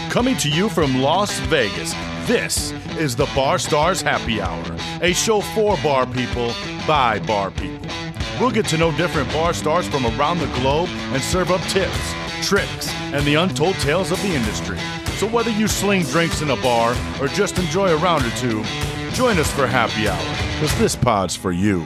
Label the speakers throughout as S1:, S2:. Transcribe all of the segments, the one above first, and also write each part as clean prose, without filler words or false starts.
S1: Coming to you from Las Vegas, this is the Bar Stars Happy Hour, a show for bar people by bar people. We'll get to know different bar stars from around the globe and serve up tips, tricks, and the untold tales of the industry. So whether you sling drinks in a bar or just enjoy a round or two, join us for Happy Hour, because this pod's for you.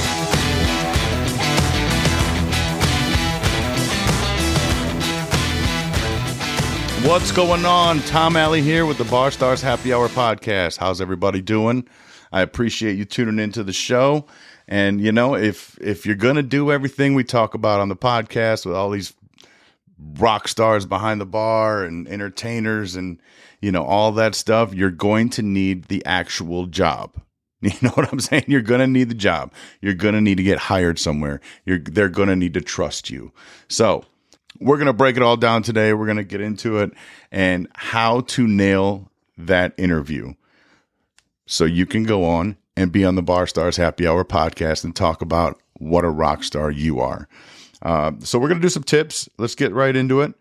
S1: What's going on? Tom Alley here with the Bar Stars Happy Hour podcast. How's everybody doing? I appreciate you tuning into the show. And, you know, if you're going to do everything we talk about on the podcast with all these rock stars behind the bar and entertainers and, you know, all that stuff, you're going to need the actual job. You know what I'm saying? You're going to need the job. You're going to need to get hired somewhere. They're going to need to trust you. So we're going to break it all down today. We're going to get into it and how to nail that interview so you can go on and be on the Bar Stars Happy Hour podcast and talk about what a rock star you are. So we're going to do some tips. Let's get right into it.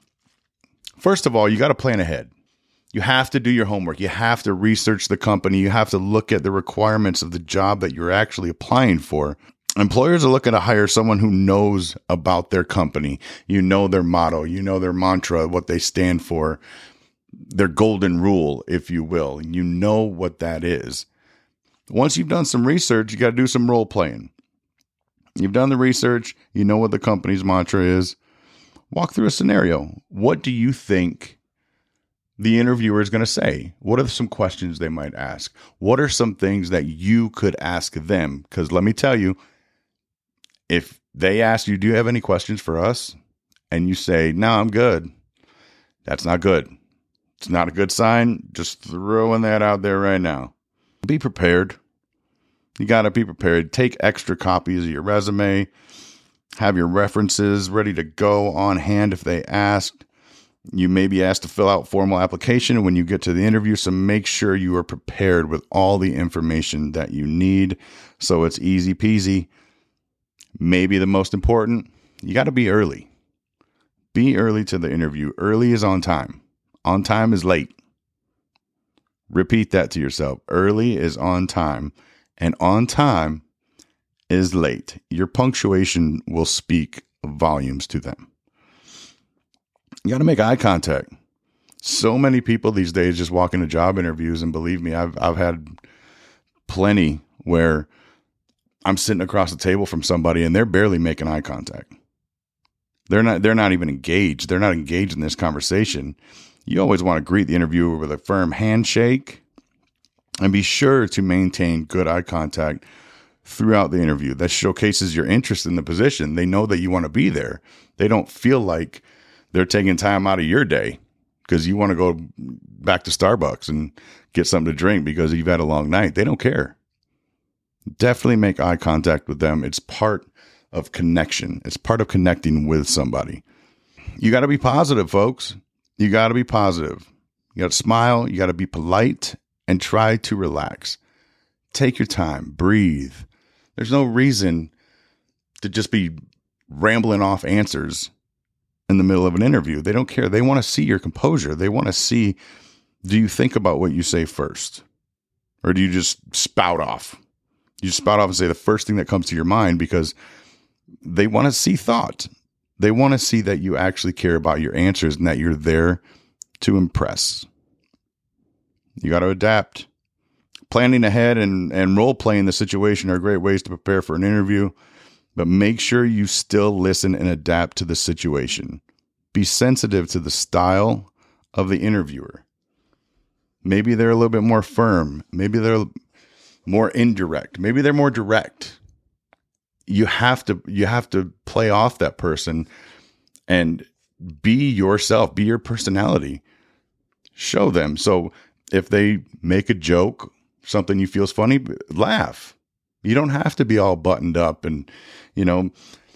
S1: First of all, you got to plan ahead. You have to do your homework. You have to research the company. You have to look at the requirements of the job that you're actually applying for. Employers are looking to hire someone who knows about their company. You know their motto, you know their mantra, what they stand for, their golden rule, if you will. You know what that is. Once you've done some research, you got to do some role playing. You've done the research. You know what the company's mantra is. Walk through a scenario. What do you think the interviewer is going to say? What are some questions they might ask? What are some things that you could ask them? Because let me tell you, if they ask you, do you have any questions for us? And you say, no, I'm good. That's not good. It's not a good sign. Just throwing that out there right now. Be prepared. You got to be prepared. Take extra copies of your resume. Have your references ready to go on hand if they ask. You may be asked to fill out formal application when you get to the interview, so make sure you are prepared with all the information that you need so it's easy peasy. Maybe the most important, you got to be early. Be early to the interview. Early is on time. On time is late. Repeat that to yourself. Early is on time, and on time is late. Your punctuation will speak volumes to them. You got to make eye contact. So many people these days just walk into job interviews, and believe me, I've had plenty where I'm sitting across the table from somebody and they're barely making eye contact. They're not even engaged. They're not engaged in this conversation. You always want to greet the interviewer with a firm handshake and be sure to maintain good eye contact throughout the interview. That showcases your interest in the position. They know that you want to be there. They don't feel like they're taking time out of your day because you want to go back to Starbucks and get something to drink because you've had a long night. They don't care. Definitely make eye contact with them. It's part of connection. It's part of connecting with somebody. You got to be positive, folks. You got to be positive. You got to smile. You got to be polite and try to relax. Take your time. Breathe. There's no reason to just be rambling off answers in the middle of an interview. They don't care. They want to see your composure. They want to see, do you think about what you say first? Or do you just spout off? You just spout off and say the first thing that comes to your mind because they want to see thought. They want to see that you actually care about your answers and that you're there to impress. You got to adapt. Planning ahead and role-playing the situation are great ways to prepare for an interview, but make sure you still listen and adapt to the situation. Be sensitive to the style of the interviewer. Maybe they're a little bit more firm. Maybe they're more indirect. Maybe they're more direct. You have to play off that person and be yourself, be your personality. Show them. So if they make a joke, something you feel is funny, laugh. You don't have to be all buttoned up and, you know,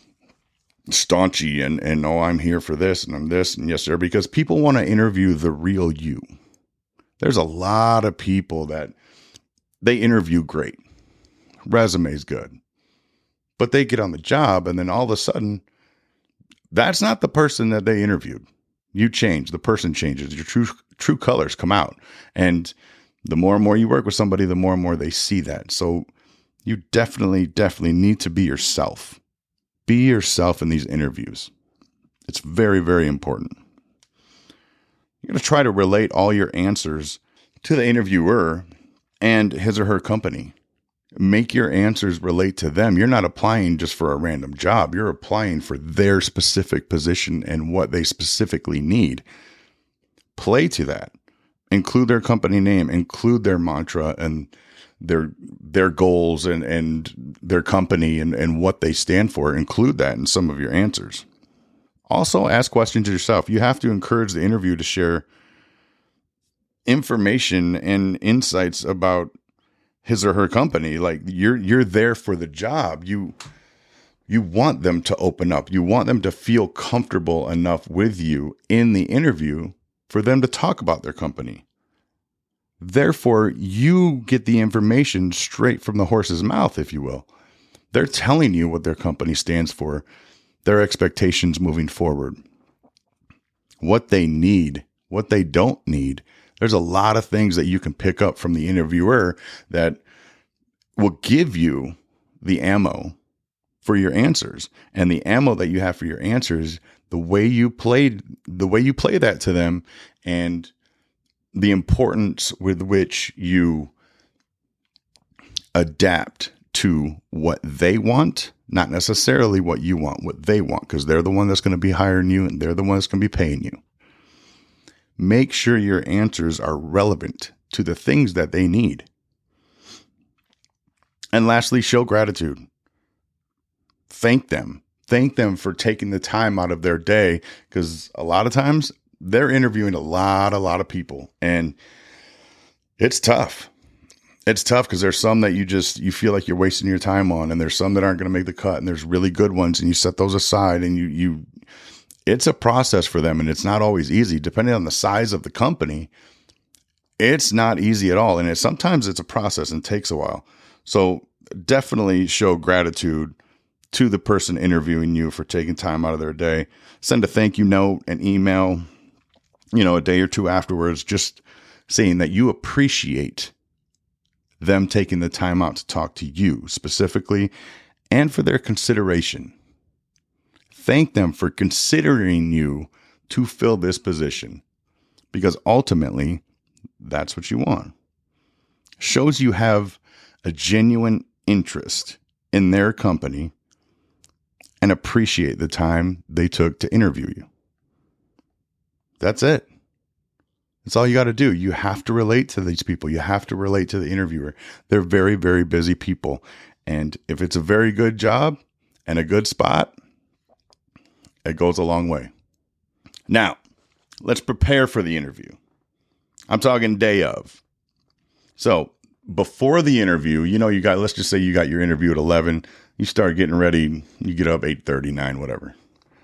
S1: staunchy and oh, I'm here for this and I'm this and yes, sir, because people want to interview the real you. There's a lot of people that they interview great. Resume's good. But they get on the job and then all of a sudden, that's not the person that they interviewed. You change, the person changes, your true colors come out. And the more and more you work with somebody, the more and more they see that. So you definitely need to be yourself. Be yourself in these interviews. It's very, very important. You're going to try to relate all your answers to the interviewer and his or her company. Make your answers relate to them. You're not applying just for a random job. You're applying for their specific position and what they specifically need. Play to that. Include their company name, include their mantra and their goals and their company and what they stand for. Include that in some of your answers. Also, ask questions yourself. You have to encourage the interview to share information and insights about his or her company. Like you're there for the job. You want them to open up. You want them to feel comfortable enough with you in the interview for them to talk about their company. Therefore, you get the information straight from the horse's mouth, if you will. They're telling you what their company stands for, their expectations moving forward, what they need, what they don't need. There's a lot of things that you can pick up from the interviewer that will give you the ammo for your answers. And the ammo that you have for your answers, the way you play that to them, and the importance with which you adapt to what they want, not necessarily what you want, what they want, because they're the one that's going to be hiring you and they're the one that's going to be paying you. Make sure your answers are relevant to the things that they need. And lastly, show gratitude. Thank them. Thank them for taking the time out of their day, because a lot of times they're interviewing a lot of people, and it's tough. It's tough because there's some that you feel like you're wasting your time on, and there's some that aren't going to make the cut, and there's really good ones, and you set those aside, and it's a process for them, and it's not always easy. Depending on the size of the company, it's not easy at all, and sometimes it's a process and takes a while. So definitely show gratitude to the person interviewing you for taking time out of their day. Send a thank you note, an email, a day or two afterwards, just saying that you appreciate them taking the time out to talk to you specifically and for their consideration. Thank them for considering you to fill this position, because ultimately that's what you want. Shows you have a genuine interest in their company and appreciate the time they took to interview you. That's it. That's all you got to do. You have to relate to these people. You have to relate to the interviewer. They're very, very busy people. And if it's a very good job and a good spot, it goes a long way. Now, let's prepare for the interview. I'm talking day of. So before the interview, let's just say you got your interview at 11. You start getting ready. You get up 8:30, whatever.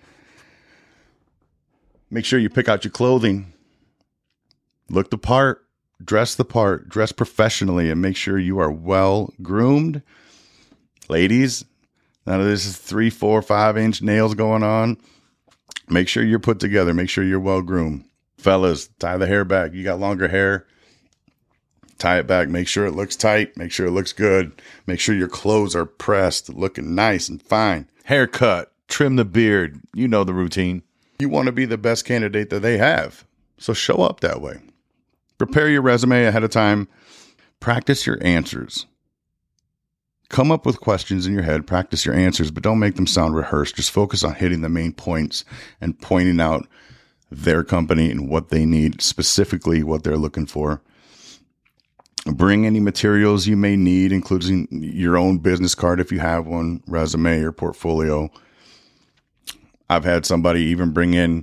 S1: Make sure you pick out your clothing. Look the part, dress professionally, and make sure you are well groomed. Ladies, none of this is 3, 4, 5-inch nails going on. Make sure you're put together. Make sure you're well groomed. Fellas, tie the hair back. You got longer hair, tie it back. Make sure it looks tight. Make sure it looks good. Make sure your clothes are pressed, looking nice and fine. Haircut, trim the beard. You know the routine. You want to be the best candidate that they have, so show up that way. Prepare your resume ahead of time. Practice your answers. Come up with questions in your head. Practice your answers, but don't make them sound rehearsed. Just focus on hitting the main points and pointing out their company and what they need, specifically what they're looking for. Bring any materials you may need, including your own business card if you have one, resume or portfolio. I've had somebody even bring in,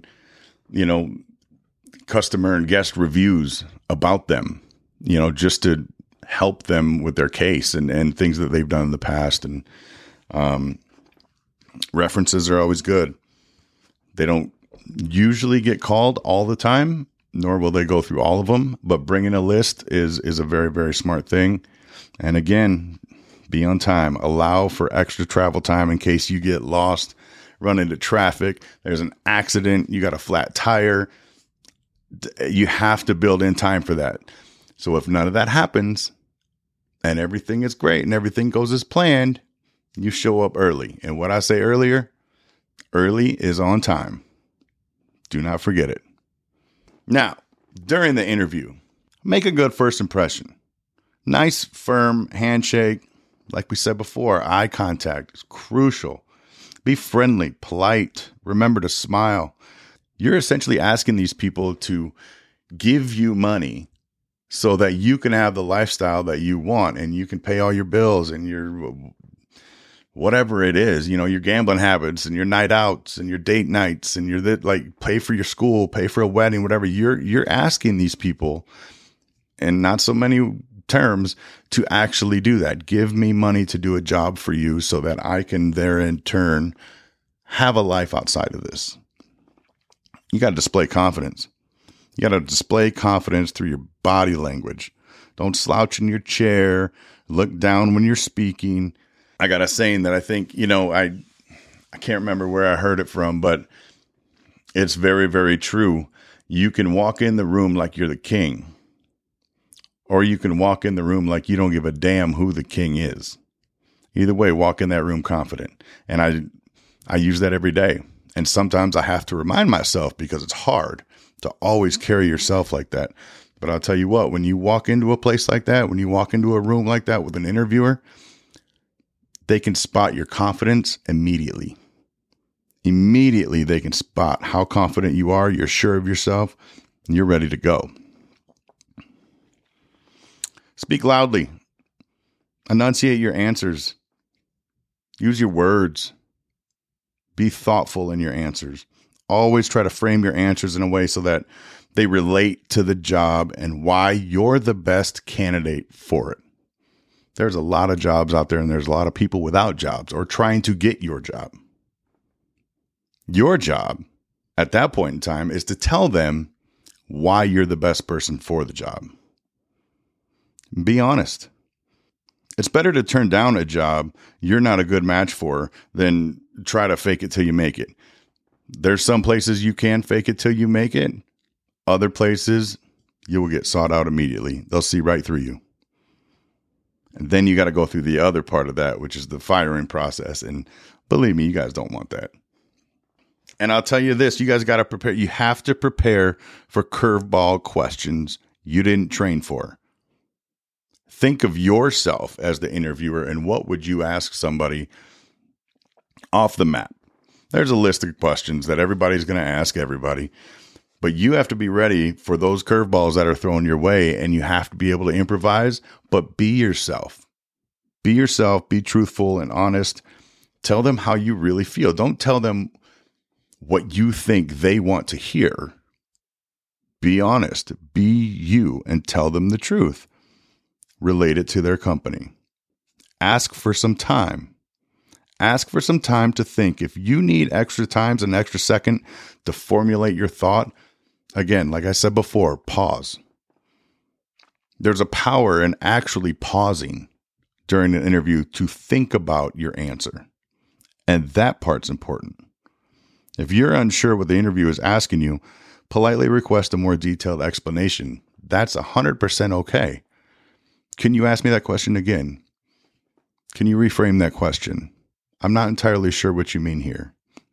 S1: customer and guest reviews about them, just to help them with their case and things that they've done in the past. And references are always good. They don't usually get called all the time, nor will they go through all of them, but bringing a list is a very, very smart thing. And again, be on time. Allow for extra travel time in case you get lost, run into traffic, there's an accident, you got a flat tire. You have to build in time for that. So if none of that happens and everything is great and everything goes as planned, you show up early. And what I say earlier, early is on time. Do not forget it. Now, during the interview, make a good first impression. Nice, firm handshake. Like we said before, eye contact is crucial. Be friendly, polite. Remember to smile. You're essentially asking these people to give you money so that you can have the lifestyle that you want and you can pay all your bills and your whatever it is, your gambling habits and your night outs and your date nights and pay for your school, pay for a wedding, whatever. You're asking these people, and not so many terms, to actually do that. Give me money to do a job for you so that I can there in turn have a life outside of this. You got to display confidence. You got to display confidence through your body language. Don't slouch in your chair. Look down when you're speaking. I got a saying that I think, I can't remember where I heard it from, but it's very, very true. You can walk in the room like you're the king, or you can walk in the room like you don't give a damn who the king is. Either way, walk in that room confident. And I use that every day. And sometimes I have to remind myself because it's hard to always carry yourself like that. But I'll tell you what, when you walk into a place like that, when you walk into a room like that with an interviewer, they can spot your confidence immediately. Immediately, they can spot how confident you are, you're sure of yourself, and you're ready to go. Speak loudly. Enunciate your answers. Use your words. Be thoughtful in your answers. Always try to frame your answers in a way so that they relate to the job and why you're the best candidate for it. There's a lot of jobs out there, and there's a lot of people without jobs or trying to get your job. Your job at that point in time is to tell them why you're the best person for the job. Be honest. It's better to turn down a job you're not a good match for than try to fake it till you make it. There's some places you can fake it till you make it. Other places, you will get sought out immediately. They'll see right through you. And then you got to go through the other part of that, which is the firing process. And believe me, you guys don't want that. And I'll tell you this, you guys got to prepare. You have to prepare for curveball questions you didn't train for. Think of yourself as the interviewer and what would you ask somebody off the map. There's a list of questions that everybody's going to ask everybody, but you have to be ready for those curveballs that are thrown your way, and you have to be able to improvise, but be yourself. Be yourself, be truthful and honest. Tell them how you really feel. Don't tell them what you think they want to hear. Be honest, be you, and tell them the truth. Relate it to their company. Ask for some time. Ask for some time to think. If you need extra times, an extra second to formulate your thought, again, like I said before, pause. There's a power in actually pausing during an interview to think about your answer. And that part's important. If you're unsure what the interview is asking you, politely request a more detailed explanation. That's 100% okay. Can you ask me that question again? Can you reframe that question? I'm not entirely sure what you mean here.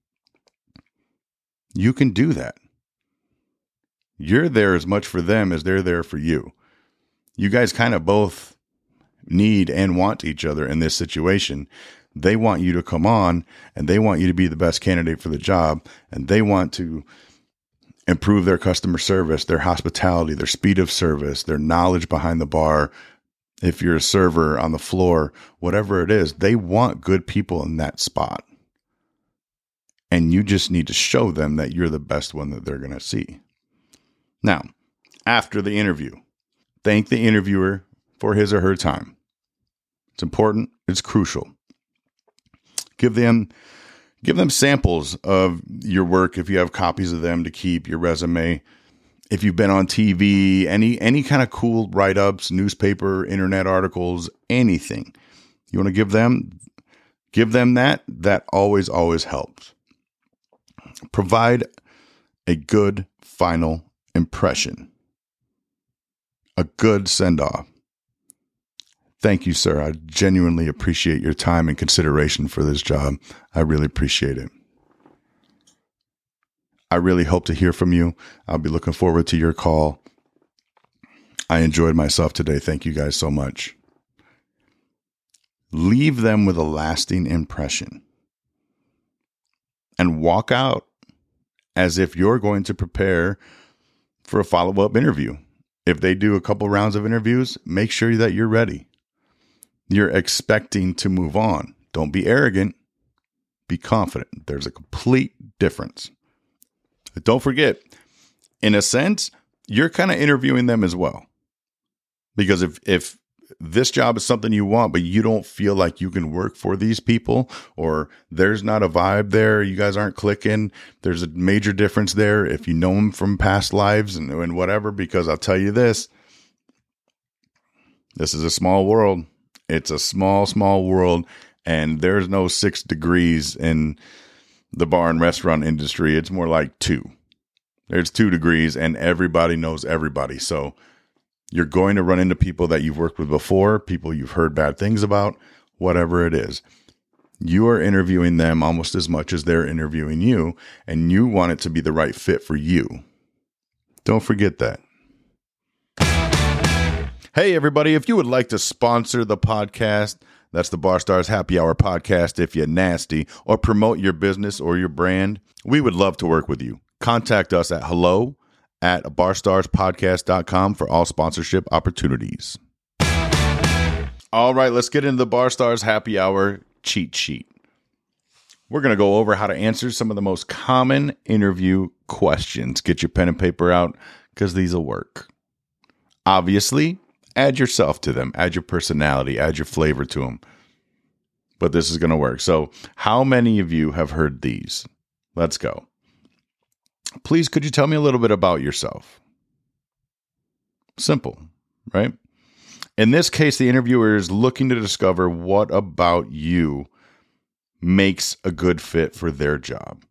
S1: You can do that. You're there as much for them as they're there for you. You guys kind of both need and want each other in this situation. They want you to come on, and they want you to be the best candidate for the job, and they want to improve their customer service, their hospitality, their speed of service, their knowledge behind the bar. If you're a server on the floor, whatever it is, they want good people in that spot. And you just need to show them that you're the best one that they're going to see. Now, after the interview, thank the interviewer for his or her time. It's important. It's crucial. Give them samples of your work if you have copies of them to keep, your resume. If you've been on TV, any kind of cool write-ups, newspaper, internet articles, anything. You want to give them that always helps. Provide a good final impression. A good send-off. Thank you, sir. I genuinely appreciate your time and consideration for this job. I really appreciate it. I really hope to hear from you. I'll be looking forward to your call. I enjoyed myself today. Thank you guys so much. Leave them with a lasting impression and walk out as if you're going to prepare for a follow-up interview. If they do a couple rounds of interviews, make sure that you're ready. You're expecting to move on. Don't be arrogant. Be confident. There's a complete difference. But don't forget, in a sense, you're kind of interviewing them as well. Because if this job is something you want, but you don't feel like you can work for these people, or there's not a vibe there, you guys aren't clicking, there's a major difference there if you know them from past lives and whatever, because I'll tell you this is a small world. It's a small, small world, and there's no 6 degrees in the bar and restaurant industry. It's more like 2. There's 2 degrees, and everybody knows everybody. So you're going to run into people that you've worked with before, people you've heard bad things about, whatever it is. You are interviewing them almost as much as they're interviewing you, and you want it to be the right fit for you. Don't forget that. Hey, everybody, if you would like to sponsor the podcast, that's the Bar Stars Happy Hour podcast, if you're nasty, or promote your business or your brand, we would love to work with you. Contact us at hello@barstarspodcast.com for all sponsorship opportunities. All right, let's get into the Bar Stars Happy Hour cheat sheet. We're going to go over how to answer some of the most common interview questions. Get your pen and paper out because these will work. Obviously, add yourself to them, add your personality, add your flavor to them. But this is going to work. So how many of you have heard these? Let's go. Please, could you tell me a little bit about yourself? Simple, right? In this case, the interviewer is looking to discover what about you makes a good fit for their job.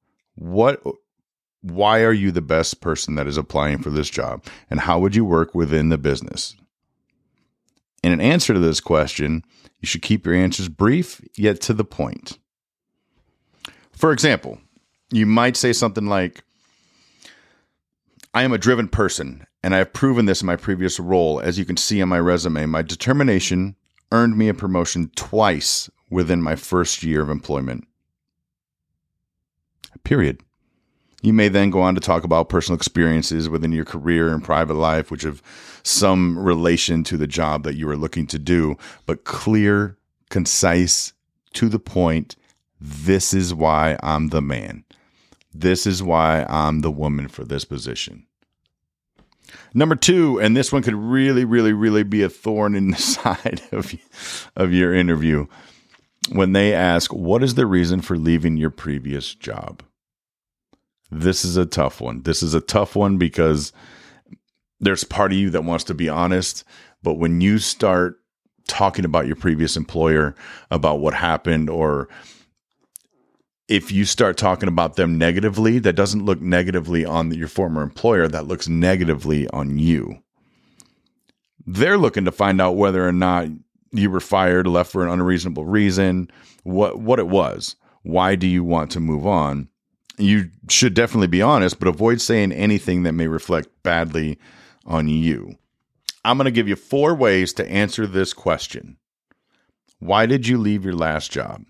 S1: Why are you the best person that is applying for this job? And how would you work within the business? In an answer to this question, you should keep your answers brief, yet to the point. For example, you might say something like, I am a driven person, and I have proven this in my previous role. As you can see on my resume, my determination earned me a promotion twice within my first year of employment. Period. You may then go on to talk about personal experiences within your career and private life, which have some relation to the job that you are looking to do, but clear, concise, to the point. This is why I'm the man. This is why I'm the woman for this position. Number 2, and this one could really, really, really be a thorn in the side of your interview. When they ask, what is the reason for leaving your previous job? This is a tough one. This is a tough one because there's part of you that wants to be honest, but when you start talking about your previous employer, about what happened, or if you start talking about them negatively, that doesn't look negatively on your former employer, that looks negatively on you. They're looking to find out whether or not you were fired, left for an unreasonable reason, what it was. Why do you want to move on? You should definitely be honest, but avoid saying anything that may reflect badly on you. I'm going to give you 4 ways to answer this question. Why did you leave your last job?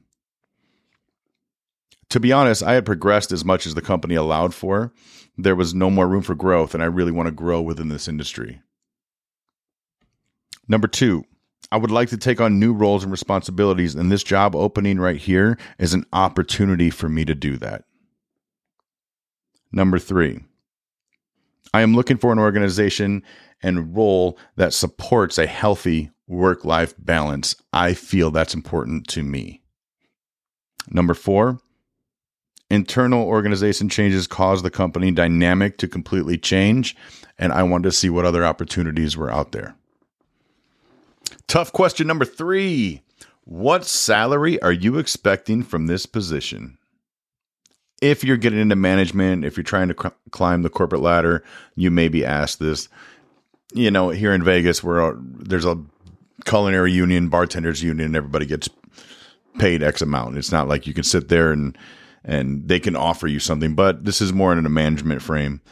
S1: To be honest, I had progressed as much as the company allowed for. There was no more room for growth, and I really want to grow within this industry. Number 2, I would like to take on new roles and responsibilities, and this job opening right here is an opportunity for me to do that. Number 3, I am looking for an organization and role that supports a healthy work-life balance. I feel that's important to me. Number 4, internal organization changes cause the company dynamic to completely change, and I wanted to see what other opportunities were out there. Tough question number 3. What salary are you expecting from this position? if you're getting into management, if you're trying to climb the corporate ladder, you may be asked this. Here in Vegas, where there's a culinary union, bartenders union, and everybody gets paid X amount. It's not like you can sit there and they can offer you something, but this is more in a management frame.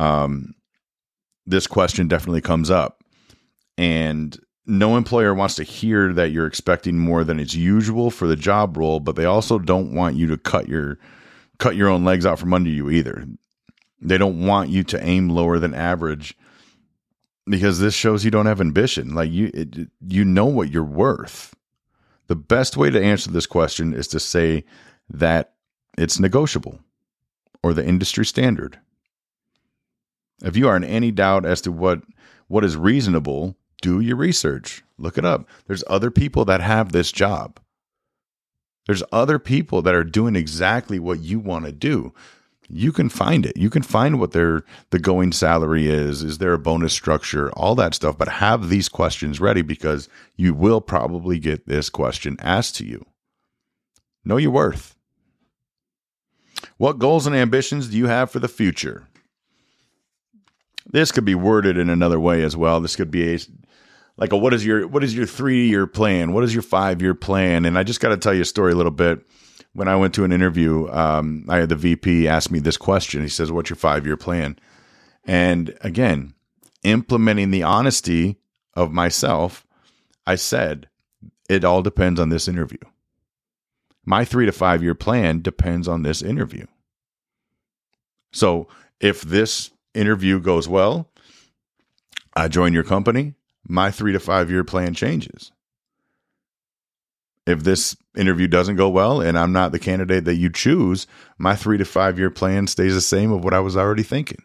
S1: This question definitely comes up, and no employer wants to hear that you're expecting more than it's usual for the job role, but they also don't want you to cut your own legs out from under you either. They don't want you to aim lower than average, because this shows you don't have ambition. Like you know what you're worth. The best way to answer this question is to say that it's negotiable or the industry standard. If you are in any doubt as to what is reasonable, do your research. Look it up. There's other people that have this job. There's other people that are doing exactly what you want to do. You can find it. You can find what the going salary is. Is there a bonus structure? All that stuff. But have these questions ready, because you will probably get this question asked to you. Know your worth. What goals and ambitions do you have for the future? This could be worded in another way as well. This could be what is your 3-year plan? What is your 5-year plan? And I just got to tell you a story a little bit. When I went to an interview, I had the VP ask me this question. He says, "What's your 5-year plan?" And again, implementing the honesty of myself, I said, it all depends on this interview. My 3 to 5 year plan depends on this interview. So if this interview goes well, I join your company, my 3 to 5 year plan changes. If this interview doesn't go well and I'm not the candidate that you choose, my 3 to 5 year plan stays the same of what I was already thinking.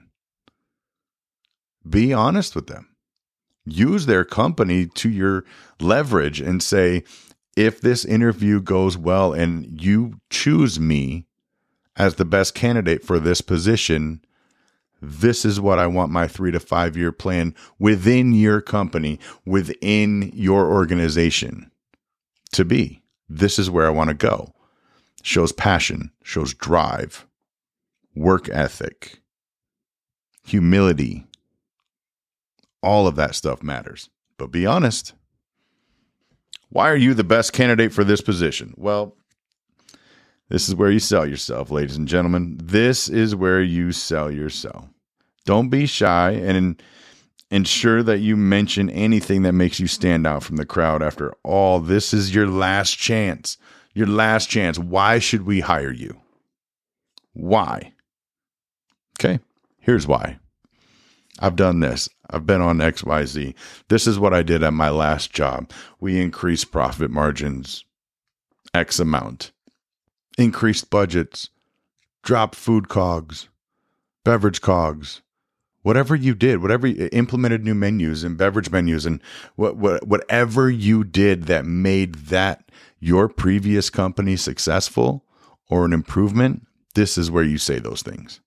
S1: Be honest with them. Use their company to your leverage and say, if this interview goes well and you choose me as the best candidate for this position, this is what I want my 3 to 5 year plan within your company, within your organization to be. This is where I want to go. Shows passion, shows drive, work ethic, humility. All of that stuff matters. But be honest. Why are you the best candidate for this position? Well, this is where you sell yourself, ladies and gentlemen. This is where you sell yourself. Don't be shy and ensure that you mention anything that makes you stand out from the crowd. After all, this is your last chance. Your last chance. Why should we hire you? Why? Okay, here's why. I've done this. I've been on XYZ. This is what I did at my last job. We increased profit margins X amount, increased budgets, dropped food COGS, beverage COGS, whatever you did, whatever you implemented new menus and beverage menus and whatever you did that made that your previous company successful or an improvement, this is where you say those things.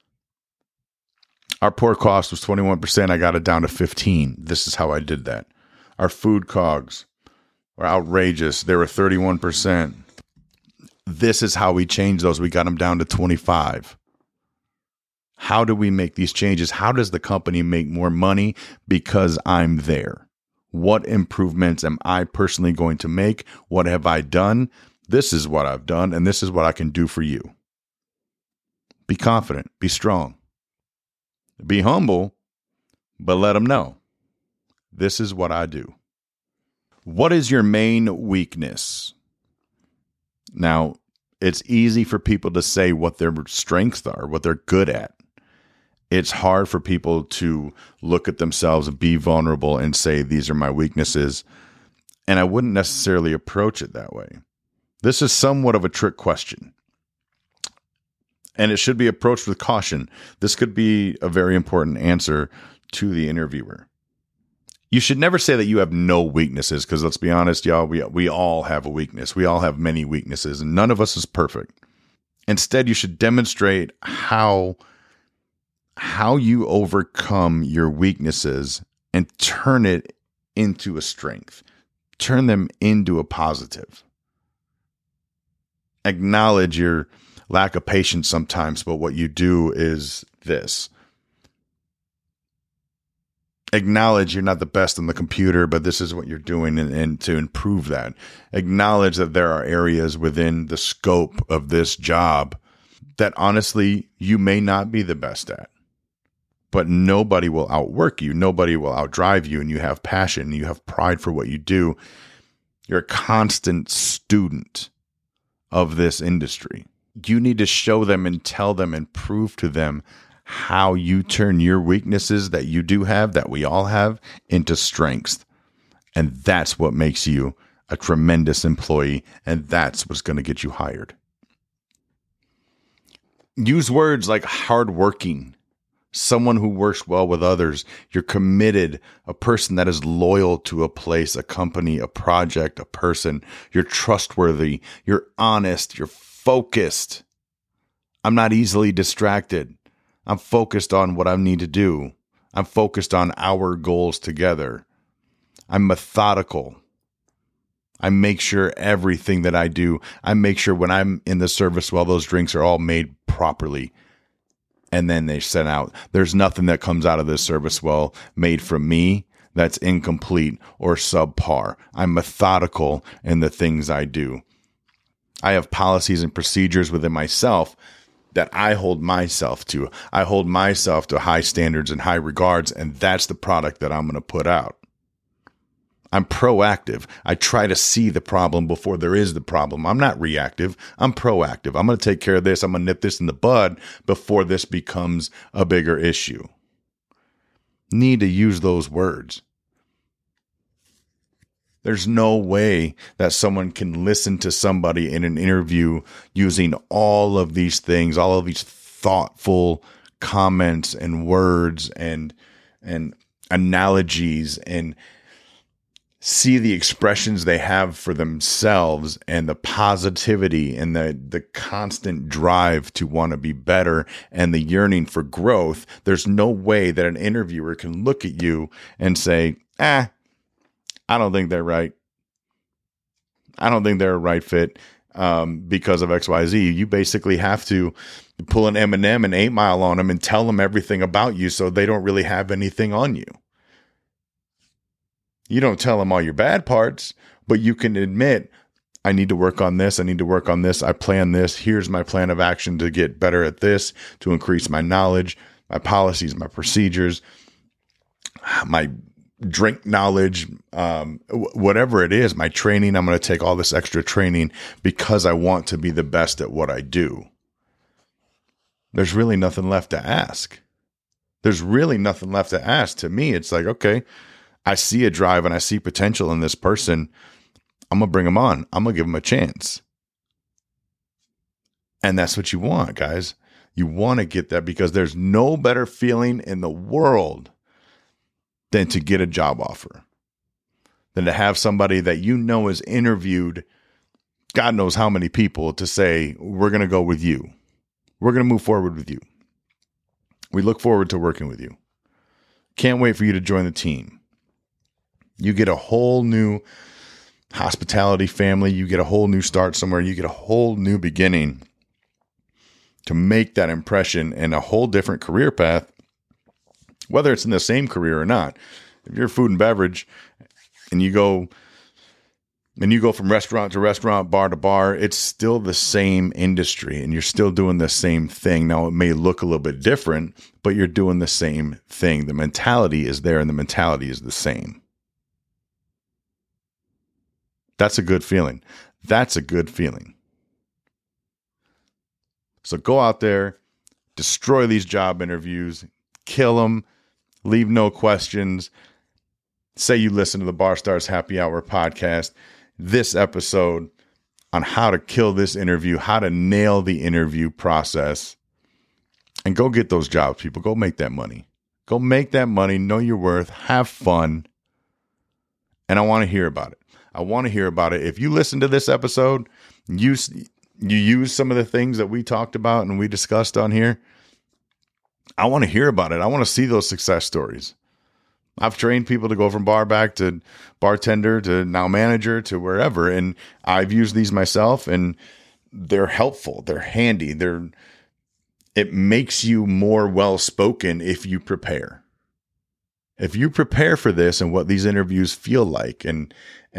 S1: Our pork cost was 21%. I got it down to 15%. This is how I did that. Our food COGS were outrageous. They were 31%. This is how we changed those. We got them down to 25%. How do we make these changes? How does the company make more money because I'm there? What improvements am I personally going to make? What have I done? This is what I've done, and this is what I can do for you. Be confident. Be strong. Be humble, but let them know. This is what I do. What is your main weakness? Now, it's easy for people to say what their strengths are, what they're good at. It's hard for people to look at themselves and be vulnerable and say, these are my weaknesses. And I wouldn't necessarily approach it that way. This is somewhat of a trick question. And it should be approached with caution. This could be a very important answer to the interviewer. You should never say that you have no weaknesses, because let's be honest, y'all, we all have a weakness. We all have many weaknesses, and none of us is perfect. Instead, you should demonstrate how you overcome your weaknesses and turn it into a strength. Turn them into a positive. Acknowledge your lack of patience sometimes, but what you do is this. Acknowledge you're not the best on the computer, but this is what you're doing, and to improve that. Acknowledge that there are areas within the scope of this job that honestly you may not be the best at. But nobody will outwork you. Nobody will outdrive you, and you have passion. You have pride for what you do. You're a constant student of this industry. You need to show them and tell them and prove to them how you turn your weaknesses that you do have, that we all have, into strengths. And that's what makes you a tremendous employee. And that's what's going to get you hired. Use words like hardworking, someone who works well with others. You're committed, a person that is loyal to a place, a company, a project, a person. You're trustworthy. You're honest. You're focused. I'm not easily distracted. I'm focused on what I need to do. I'm focused on our goals together. I'm methodical. I make sure everything that I do, I make sure when I'm in the service well, those drinks are all made properly. And then they sent out. There's nothing that comes out of this service well made from me that's incomplete or subpar. I'm methodical in the things I do. I have policies and procedures within myself that I hold myself to. I hold myself to high standards and high regards, and that's the product that I'm going to put out. I'm proactive. I try to see the problem before there is the problem. I'm not reactive. I'm proactive. I'm going to take care of this. I'm going to nip this in the bud before this becomes a bigger issue. Need to use those words. There's no way that someone can listen to somebody in an interview using all of these things, all of these thoughtful comments and words and analogies, and see the expressions they have for themselves and the positivity and the constant drive to want to be better and the yearning for growth. There's no way that an interviewer can look at you and say, I don't think they're right. I don't think they're a right fit because of XYZ. You basically have to pull an Eminem and 8 Mile on them and tell them everything about you so they don't really have anything on you. You don't tell them all your bad parts, but you can admit, I need to work on this. I need to work on this. I plan this. Here's my plan of action to get better at this, to increase my knowledge, my policies, my procedures, my drink knowledge, whatever it is, my training. I'm going to take all this extra training because I want to be the best at what I do. There's really nothing left to ask. There's really nothing left to ask. To me, it's like, okay, I see a drive and I see potential in this person. I'm going to bring them on. I'm going to give them a chance. And that's what you want, guys. You want to get that because there's no better feeling in the world than to get a job offer, than to have somebody that you know has interviewed God knows how many people to say, we're going to go with you. We're going to move forward with you. We look forward to working with you. Can't wait for you to join the team. You get a whole new hospitality family. You get a whole new start somewhere. You get a whole new beginning to make that impression and a whole different career path, whether it's in the same career or not. If you're food and beverage and you go from restaurant to restaurant, bar to bar, it's still the same industry and you're still doing the same thing. Now, it may look a little bit different, but you're doing the same thing. The mentality is there and the mentality is the same. That's a good feeling. That's a good feeling. So go out there, destroy these job interviews, kill them, leave no questions. Say you listen to the Bar Stars Happy Hour podcast. This episode on how to kill this interview, how to nail the interview process, and go get those jobs, people. Go make that money. Go make that money. Know your worth. Have fun. And I want to hear about it. I want to hear about it. If you listen to this episode, you use some of the things that we talked about and we discussed on here, I want to hear about it. I want to see those success stories. I've trained people to go from bar back to bartender to now manager to wherever. And I've used these myself. And they're helpful, they're handy, it makes you more well-spoken if you prepare. If you prepare for this and what these interviews feel like and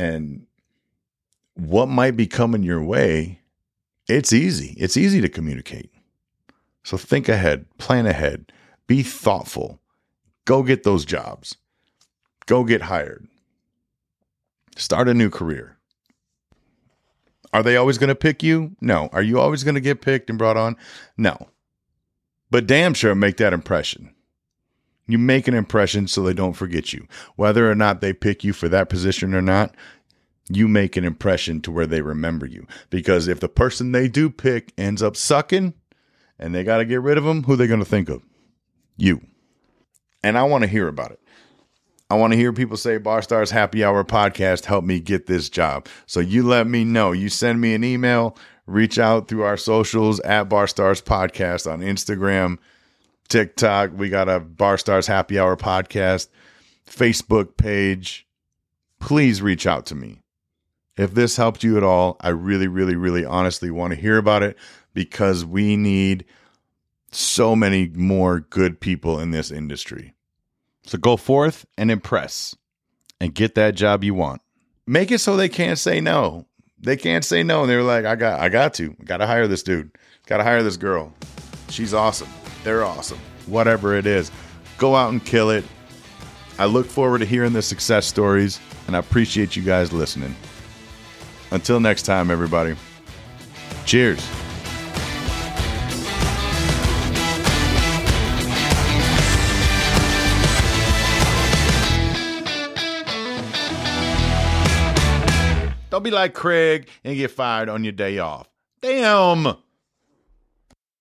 S1: what might be coming your way, it's easy. It's easy to communicate. So think ahead, plan ahead, be thoughtful, go get those jobs, go get hired, start a new career. Are they always going to pick you? No. Are you always going to get picked and brought on? No. But damn sure make that impression. You make an impression so they don't forget you. Whether or not they pick you for that position or not, you make an impression to where they remember you. Because if the person they do pick ends up sucking and they got to get rid of them, who are they going to think of? You. And I want to hear about it. I want to hear people say, Barstars Happy Hour podcast helped me get this job. So you let me know. You send me an email, reach out through our socials at Barstars Podcast on Instagram, TikTok. We got a Barstars Happy Hour podcast Facebook page. Please reach out to me. If this helped you at all, I really, really, really honestly want to hear about it because we need so many more good people in this industry. So go forth and impress and get that job you want. Make it so they can't say no. They can't say no. And they're like, I got to hire this dude. Got to hire this girl. She's awesome. They're awesome. Whatever it is, go out and kill it. I look forward to hearing the success stories, and I appreciate you guys listening. Until next time, everybody. Cheers. Don't be like Craig and get fired on your day off. Damn.